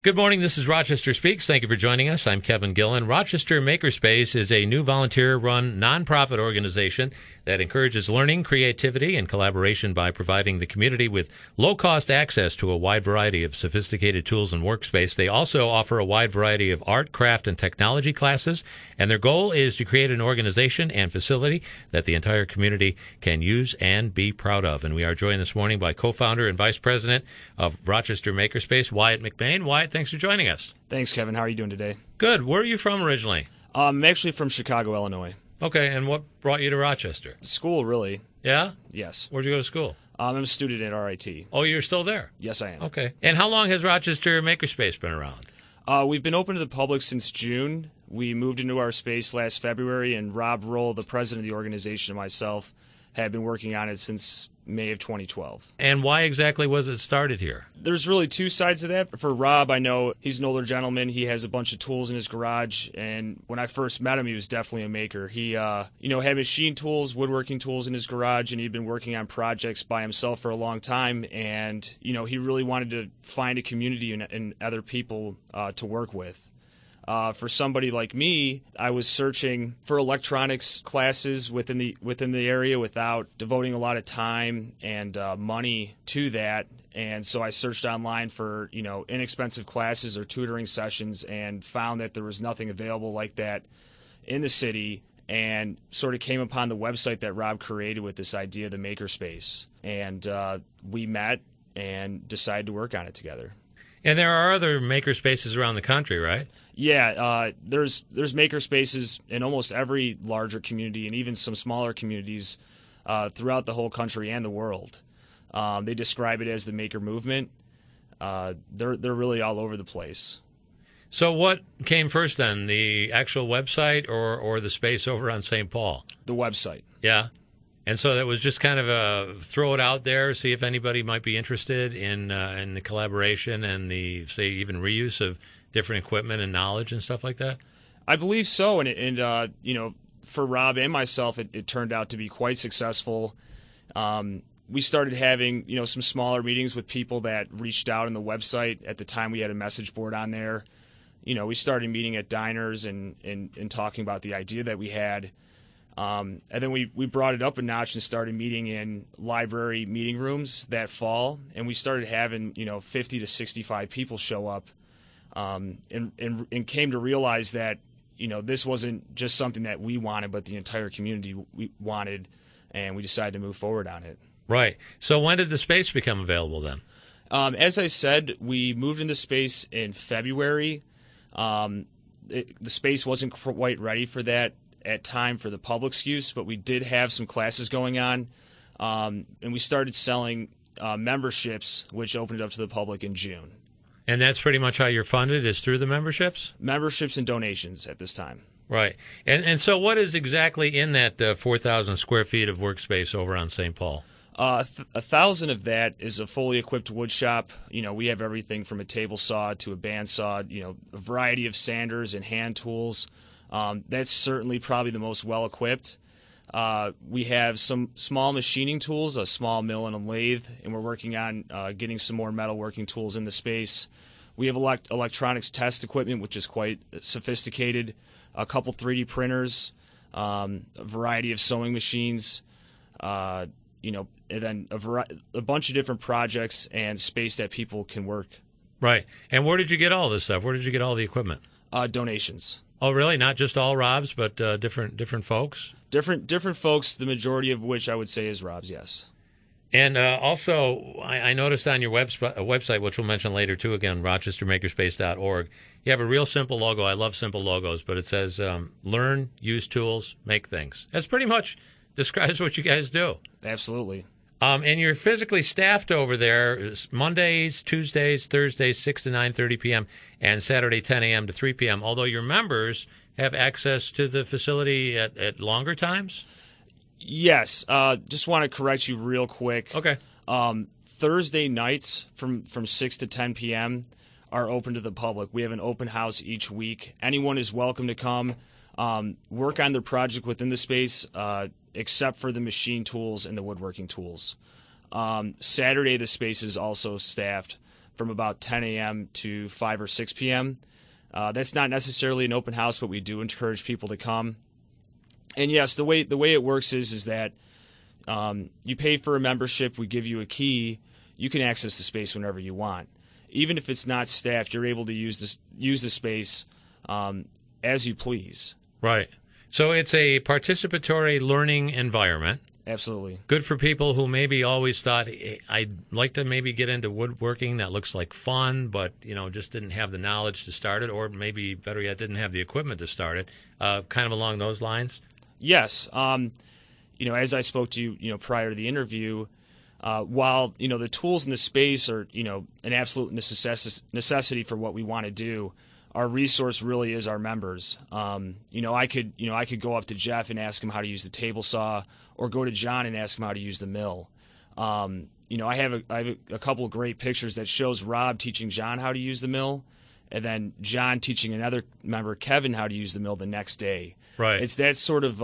Good morning. This is Rochester Speaks. Thank you for joining us. I'm Kevin Gillen. Rochester Makerspace is a new volunteer-run nonprofit organization that encourages learning, creativity, and collaboration by providing the community with low-cost access to a wide variety of sophisticated tools and workspace. They also offer a wide variety of art, craft, and technology classes, and their goal is to create an organization and facility that the entire community can use and be proud of. And we are joined this morning by co-founder and vice president of Rochester Makerspace, Wyatt McBain. Wyatt, thanks for joining us. Thanks, Kevin. How are you doing today? Good. Where are you from originally? I'm actually from Chicago, Illinois. Okay, and what brought you to Rochester? School, really. Yeah? Yes. Where'd you go to school? I'm a student at RIT. Oh, you're still there? Yes, I am. Okay. And how long has Rochester Makerspace been around? We've been open to the public since June. We moved into our space last February, and Rob Roll, the president of the organization, and myself have been working on it since May of 2012. And why exactly was it started here? There's really two sides to that. For Rob, I know he's an older gentleman. He has a bunch of tools in his garage, and when I first met him, he was definitely a maker. He, had machine tools, woodworking tools in his garage, and he'd been working on projects by himself for a long time, and, he really wanted to find a community and other people to work with. For somebody like me, I was searching for electronics classes within the area without devoting a lot of time and money to that. And so I searched online for, inexpensive classes or tutoring sessions and found that there was nothing available like that in the city, and sort of came upon the website that Rob created with this idea of the Makerspace. And we met and decided to work on it together. And there are other makerspaces around the country, right? Yeah, there's makerspaces in almost every larger community and even some smaller communities throughout the whole country and the world. They describe it as the maker movement. They're really all over the place. So what came first then, the actual website or the space over on St. Paul? The website. Yeah. And so that was just kind of a throw it out there, see if anybody might be interested in the collaboration and the, say, even reuse of different equipment and knowledge and stuff like that? I believe so. And for Rob and myself, it turned out to be quite successful. We started having, some smaller meetings with people that reached out on the website. At the time, we had a message board on there. We started meeting at diners and talking about the idea that we had. And then we brought it up a notch and started meeting in library meeting rooms that fall, and we started having 50 to 65 people show up, and came to realize that this wasn't just something that we wanted, but the entire community we wanted, and we decided to move forward on it. Right. So when did the space become available then? As I said, we moved into space in February. The space wasn't quite ready for that at time for the public's use, but we did have some classes going on, and we started selling memberships, which opened it up to the public in June. And that's pretty much how you're funded, is through the memberships? Memberships and donations at this time. Right. And so what is exactly in that 4,000 square feet of workspace over on St. Paul? 1,000 of that is a fully equipped wood shop. We have everything from a table saw to a bandsaw, a variety of sanders and hand tools. That's certainly probably the most well-equipped. We have some small machining tools, a small mill and a lathe, and we're working on getting some more metalworking tools in the space. We have electronics test equipment, which is quite sophisticated, a couple 3D printers, a variety of sewing machines, and then a bunch of different projects and space that people can work. Right. And where did you get all this stuff? Where did you get all the equipment? Donations. Oh, really? Not just all Rob's, but different folks? Different folks, the majority of which I would say is Rob's, yes. And also, I noticed on your website, which we'll mention later too, again, rochestermakerspace.org, you have a real simple logo. I love simple logos, but it says, learn, use tools, make things. That's pretty much describes what you guys do. Absolutely. And you're physically staffed over there Mondays, Tuesdays, Thursdays, 6 to 9:30 p.m., and Saturday, 10 a.m. to 3 p.m., although your members have access to the facility at longer times? Yes. Just want to correct you real quick. Okay. Thursday nights from 6 to 10 p.m. are open to the public. We have an open house each week. Anyone is welcome to come, work on their project within the space, except for the machine tools and the woodworking tools. Saturday, the space is also staffed from about 10 a.m. to 5 or 6 p.m. That's not necessarily an open house, but we do encourage people to come. And yes, the way it works is that you pay for a membership, we give you a key, you can access the space whenever you want. Even if it's not staffed, you're able to use the space as you please. Right. So it's a participatory learning environment. Absolutely. Good for people who maybe always thought, hey, I'd like to maybe get into woodworking. That looks like fun, but, just didn't have the knowledge to start it, or maybe, better yet, didn't have the equipment to start it. Kind of along those lines? Yes. As I spoke to you, prior to the interview, while, the tools in the space are, an absolute necessity for what we want to do, our resource really is our members. I could go up to Jeff and ask him how to use the table saw, or go to John and ask him how to use the mill. I have a couple of great pictures that shows Rob teaching John how to use the mill, and then John teaching another member, Kevin, how to use the mill the next day. Right. It's that sort of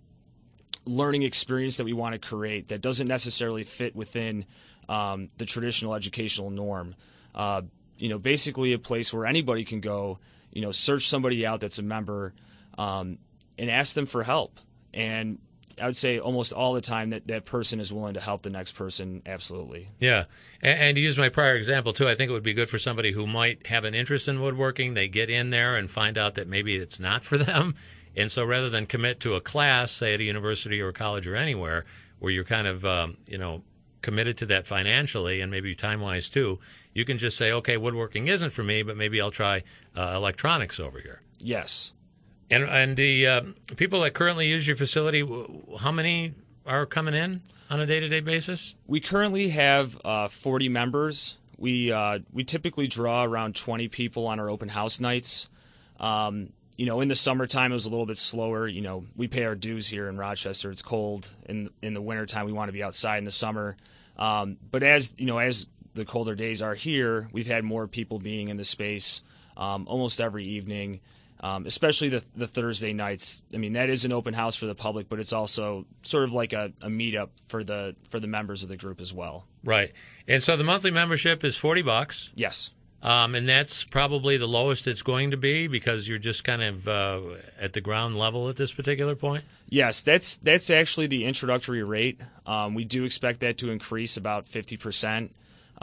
learning experience that we want to create that doesn't necessarily fit within the traditional educational norm. Basically a place where anybody can go, search somebody out that's a member, and ask them for help. And I would say almost all the time that person is willing to help the next person. Absolutely. Yeah. And to use my prior example, too, I think it would be good for somebody who might have an interest in woodworking. They get in there and find out that maybe it's not for them. And so rather than commit to a class, say at a university or a college or anywhere, where you're kind of, committed to that financially and maybe time-wise, too, you can just say, okay, woodworking isn't for me, but maybe I'll try electronics over here. Yes. And the people that currently use your facility, how many are coming in on a day-to-day basis? We currently have 40 members. We typically draw around 20 people on our open house nights. In the summertime, it was a little bit slower. We pay our dues here in Rochester. It's cold. In the wintertime, we want to be outside in the summer. But as the colder days are here, we've had more people being in the space almost every evening. Especially the Thursday nights. I mean, that is an open house for the public, but it's also sort of like a meetup for the members of the group as well. Right. And so the monthly membership is $40. Yes. And that's probably the lowest it's going to be because you're just kind of at the ground level at this particular point? Yes, that's actually the introductory rate. We do expect that to increase about 50%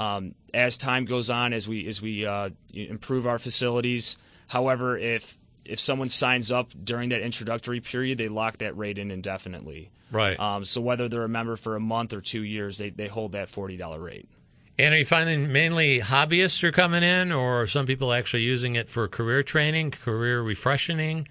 as time goes on, as we improve our facilities. However, if someone signs up during that introductory period, they lock that rate in indefinitely. Right. So whether they're a member for a month or 2 years, they hold that $40 rate. And are you finding mainly hobbyists are coming in, or are some people actually using it for career training, career refreshing?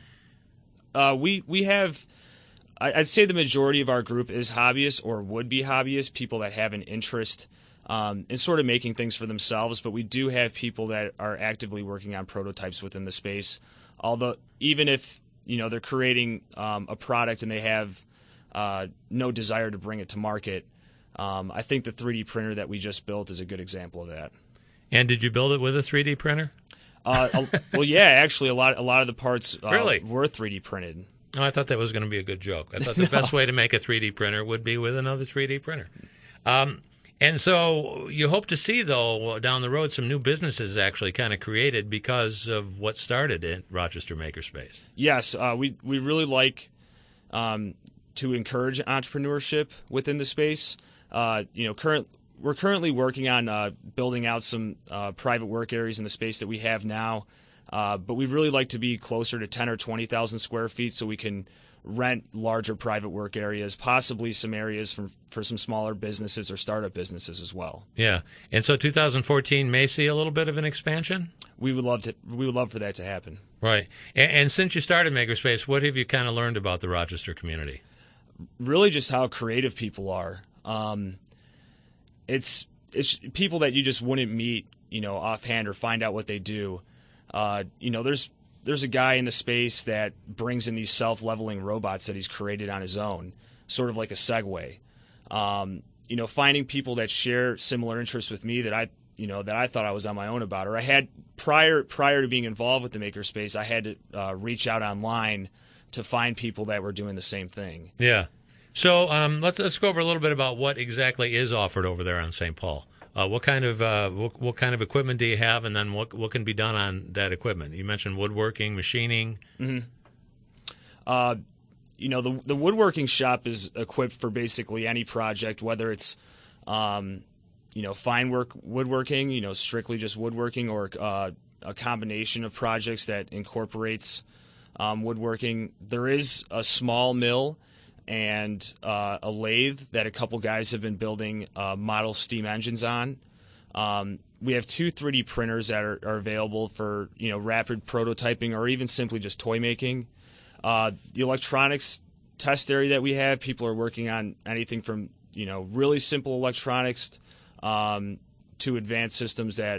We have, I'd say the majority of our group is hobbyists or would-be hobbyists, people that have an interest in sort of making things for themselves, but we do have people that are actively working on prototypes within the space. Although even if they're creating a product and they have no desire to bring it to market, I think the 3D printer that we just built is a good example of that. And did you build it with a 3D printer? Well, yeah, actually, a lot of the parts really? were 3D printed. Oh, I thought that was going to be a good joke. I thought the best way to make a 3D printer would be with another 3D printer. And so you hope to see, though, down the road, some new businesses actually kind of created because of what started at Rochester Makerspace. Yes, we really like to encourage entrepreneurship within the space. We're currently working on building out some private work areas in the space that we have now, but we'd really like to be closer to 10 or 20,000 square feet so we can rent larger private work areas, possibly some areas for some smaller businesses or startup businesses as well. Yeah, and so 2014 may see a little bit of an expansion? We would love for that to happen. Right. And since you started Makerspace, what have you kind of learned about the Rochester community? Really just how creative people are. It's people that you just wouldn't meet, offhand or find out what they do. There's a guy in the space that brings in these self-leveling robots that he's created on his own, sort of like a Segway. Finding people that share similar interests with me that I thought I was on my own about, or I had prior to being involved with the Makerspace, I had to reach out online to find people that were doing the same thing. Yeah. So let's go over a little bit about what exactly is offered over there on St. Paul. What kind of equipment do you have, and then what can be done on that equipment? You mentioned woodworking, machining. The woodworking shop is equipped for basically any project, whether it's fine work woodworking, strictly just woodworking, or a combination of projects that incorporates woodworking. There is a small mill and a lathe that a couple guys have been building model steam engines on. We have 2 3D printers that are available for rapid prototyping or even simply just toy making. The electronics test area that we have, people are working on anything from really simple electronics to advanced systems that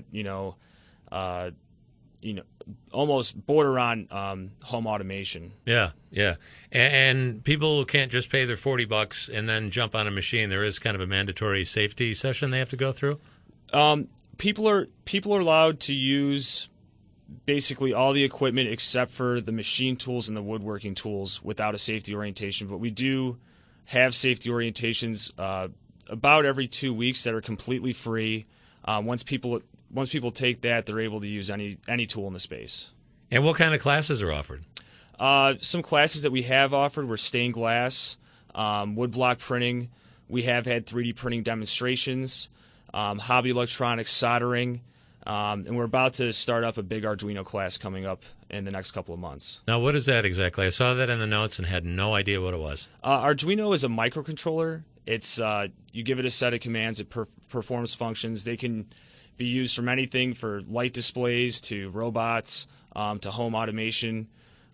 almost border on home automation. Yeah. And people can't just pay their $40 and then jump on a machine. There is kind of a mandatory safety session they have to go through. People are allowed to use basically all the equipment except for the machine tools and the woodworking tools without a safety orientation. But we do have safety orientations about every 2 weeks that are completely free. Once people take that, they're able to use any tool in the space. And what kind of classes are offered? Some classes that we have offered were stained glass, woodblock printing. We have had 3D printing demonstrations, hobby electronics, soldering, and we're about to start up a big Arduino class coming up in the next couple of months. Now, what is that exactly? I saw that in the notes and had no idea what it was. Arduino is a microcontroller. It's you give it a set of commands, it performs functions. They can be used from anything for light displays to robots to home automation.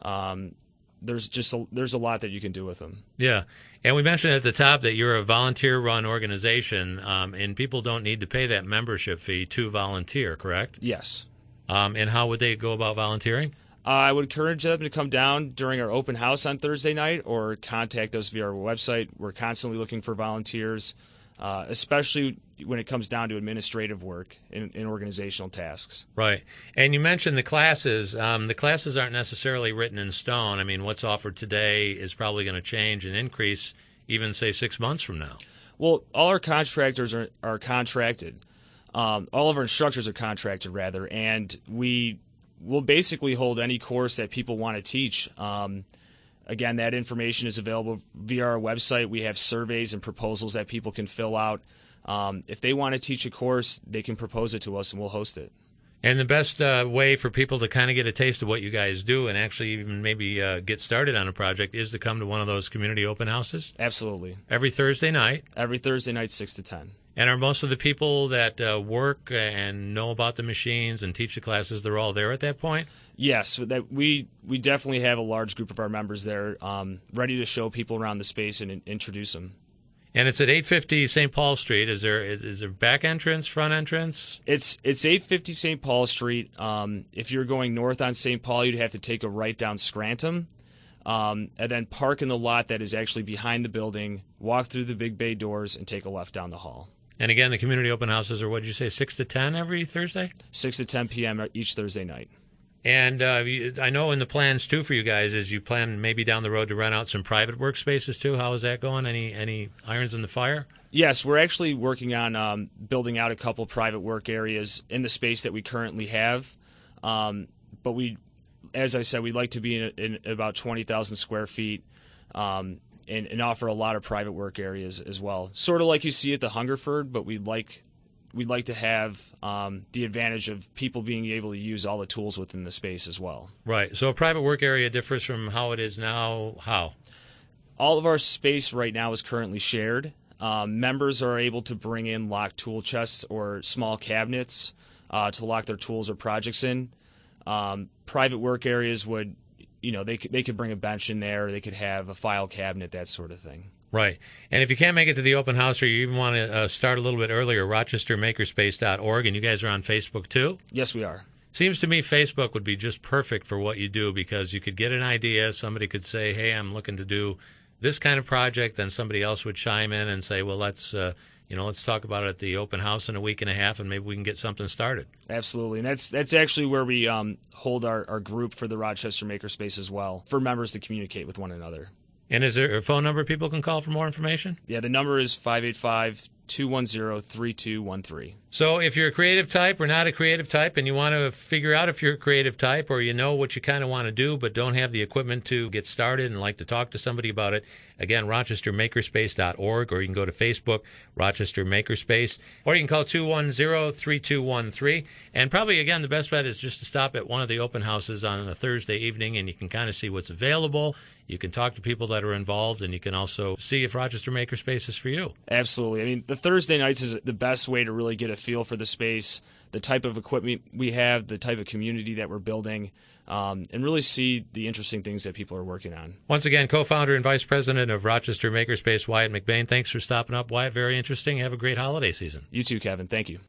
There's a lot that you can do with them. Yeah, and we mentioned at the top that you're a volunteer-run organization, and people don't need to pay that membership fee to volunteer, correct? Yes. And how would they go about volunteering? I would encourage them to come down during our open house on Thursday night or contact us via our website. We're constantly looking for volunteers, especially when it comes down to administrative work and organizational tasks. Right. And you mentioned the classes. The classes aren't necessarily written in stone. I mean, what's offered today is probably going to change and increase even, say, 6 months from now. Well, all our contractors are contracted. All of our instructors are contracted, rather, and we will basically hold any course that people want to teach. Again, that information is available via our website. We have surveys and proposals that people can fill out. If they want to teach a course, they can propose it to us, and we'll host it. And the best way for people to kind of get a taste of what you guys do and actually even maybe get started on a project is to come to one of those community open houses? Absolutely. Every Thursday night? Every Thursday night, 6 to 10. And are most of the people that work and know about the machines and teach the classes, they're all there at that point? Yes, that we definitely have a large group of our members there, ready to show people around the space and introduce them. And it's at 850 St. Paul Street. Is there back entrance, front entrance? It's 850 St. Paul Street. If you're going north on St. Paul, you'd have to take a right down Scranton, and then park in the lot that is actually behind the building, walk through the big bay doors, and take a left down the hall. And again, the community open houses are, what did you say, 6 to 10 every Thursday? 6 to 10 p.m. each Thursday night. And I know in the plans, too, for you guys is you plan maybe down the road to rent out some private workspaces, too. How is that going? Any irons in the fire? Yes, we're actually working on building out a couple private work areas in the space that we currently have. But we, as I said, we'd like to be in about 20,000 square feet and offer a lot of private work areas as well. Sort of like you see at the Hungerford, but we'd like to have the advantage of people being able to use all the tools within the space as well. Right. So a private work area differs from how it is now. How? All of our space right now is currently shared. Members are able to bring in locked tool chests or small cabinets to lock their tools or projects in. Private work areas would, they could bring a bench in there. They could have a file cabinet, that sort of thing. Right. And if you can't make it to the open house or you even want to start a little bit earlier, rochestermakerspace.org, and you guys are on Facebook too? Yes, we are. Seems to me Facebook would be just perfect for what you do because you could get an idea. Somebody could say, hey, I'm looking to do this kind of project. Then somebody else would chime in and say, well, let's talk about it at the open house in a week and a half and maybe we can get something started. Absolutely. And that's actually where we hold our group for the Rochester Makerspace as well, for members to communicate with one another. And is there a phone number people can call for more information? Yeah, the number is 210-3213. So if you're a creative type or not a creative type and you want to figure out if you're a creative type or you know what you kind of want to do but don't have the equipment to get started and like to talk to somebody about it, again, rochestermakerspace.org, or you can go to Facebook, Rochester Makerspace, or you can call 210-3213. And probably, again, the best bet is just to stop at one of the open houses on a Thursday evening, and you can kind of see what's available. You can talk to people that are involved, and you can also see if Rochester Makerspace is for you. Absolutely. I mean, the Thursday nights is the best way to really get a feel for the space, the type of equipment we have, the type of community that we're building, and really see the interesting things that people are working on. Once again, co-founder and vice president of Rochester Makerspace, Wyatt McBain. Thanks for stopping up, Wyatt. Very interesting. Have a great holiday season. You too, Kevin. Thank you.